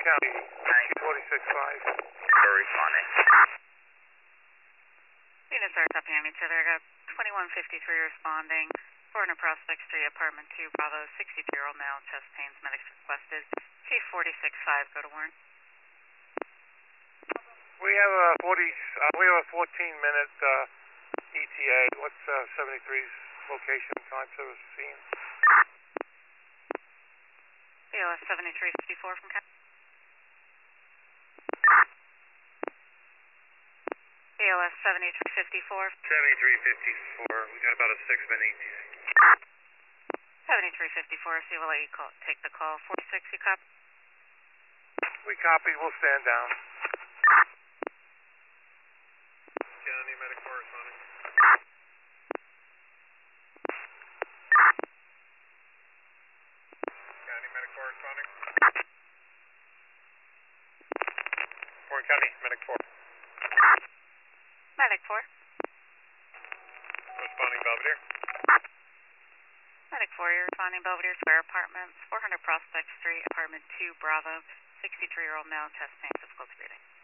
County, 46.5. Responding. Units are topping each other. I got 2153 responding. 400 Prospect Street, apartment 2, Bravo, 63-year-old male, chest pains, medics requested. Chief 46.5, go to warrant. We have a 14-minute ETA. What's 73's location, time, service, scene? BLS 7354 from County. BLS 7354. 7354. We got about a 6-minute ETA. 7354, so we'll let you take the call. 46, you copy? We copy. We'll stand down. County medic corresponding. County medic corresponding. Warren County medic 4. Medic 4. Responding Belvedere. Medic 4, you're responding Belvedere Square Apartments, 400 Prospect Street, apartment 2, Bravo, 63-year-old male, chest pain, difficult breathing.